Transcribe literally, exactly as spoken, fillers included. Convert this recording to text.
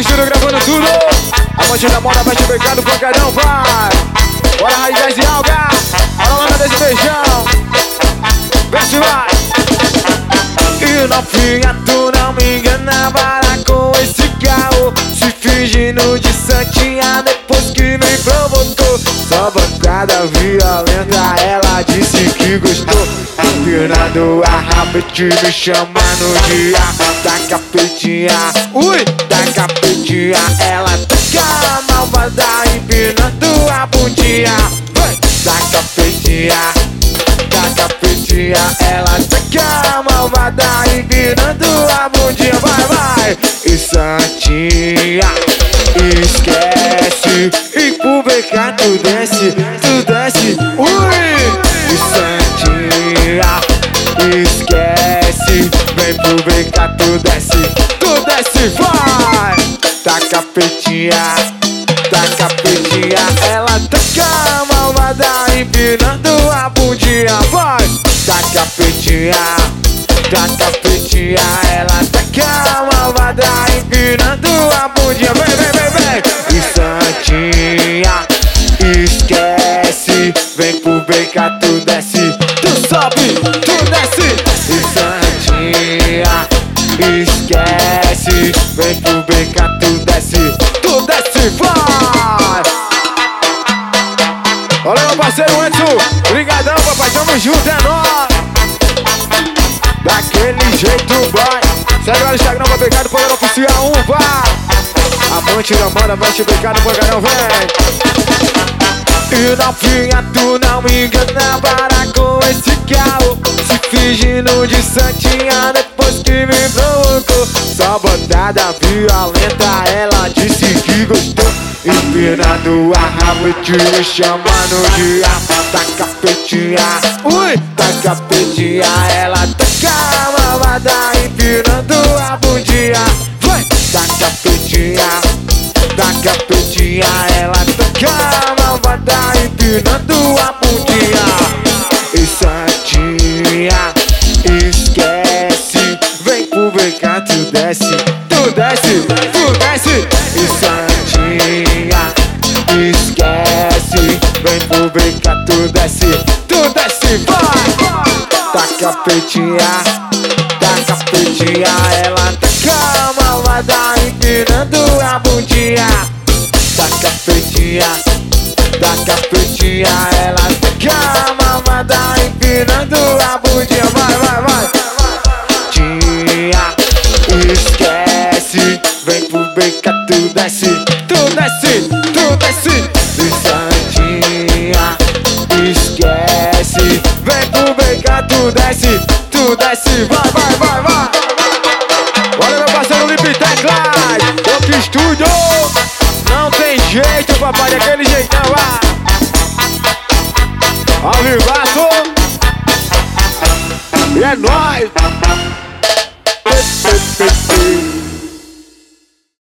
Estúdio gravando tudo. A monte da moda vai te pegar no pancadão, vai. Bora, Raiz e Alga. Bora, lana desse beijão. Vê se vai. E novinha, tu não me engana, para com esse carro, se fingindo de santinha depois que me provocou. Só bancada violenta, ela disse que gostou. Empinando a rabete, me chamando de a da capetinha. Ui, da capetinha, ela toca malvada, empinando a bundinha. Vai, da capetinha, da capetinha, ela toca malvada, empinando a bundinha. Vai, vai, e santinha, esquece, e pro B K tu desce, tu desce. Ui, e santinha, esquece, vem pro B K tu desce, tu desce, vai. Tá capetinha, tá capetinha, ela toca malvada, empinando a bundinha. Vai, tá capetinha, tá capetinha, ela toca malvada, empinando a bundinha. Vem, vem, vem, vem. E santinha, esquece, vem pro B K tu desce, tu sobe, tu desce. E santinha, esquece, vem pro B K tu desce, tu desce, vai. Olha meu parceiro Edson, brigadão papai, tamo junto, é nóis. Daquele jeito vai. Segue lá no Instagram pra pegar no Poder Oficial um, vai. Amante da moda vai te pegar no pancadão, vem. E novinha, tu não me engana, para com esse carro, se fingindo de santinha depois que me provocou. Só botada violenta, ela disse que gostou. Empinando a rabete, me chamando de a da capetinha. Ui, da capetinha, ela toca malvada, empinando a bundinha. Vai, da capetinha, da capetinha, ela toca malvada, empinando a bundinha. E santinha, esquece, vem pro B K tu desce, tu desce, tu desce. E santinha, esquece, vem pro B K tu desce, tu desce, vai. Da capetinha, da capetinha, ela toca malvada, empinando a bundinha. Da capetinha, da capetinha, ela toca malvada, empinando a bundinha. Vai, vai, vai. Tinha, esquece, vem pro B K tu desce, tu desce, tu desce. E santinha, esquece, vem pro B K tu desce, tu desce. Vai, vai, vai, vai. Olha meu parceiro Lip Teclas, outro estúdio. Não tem jeito, papai, daquele jeitão, vai. Ao vivaço. E é nóis.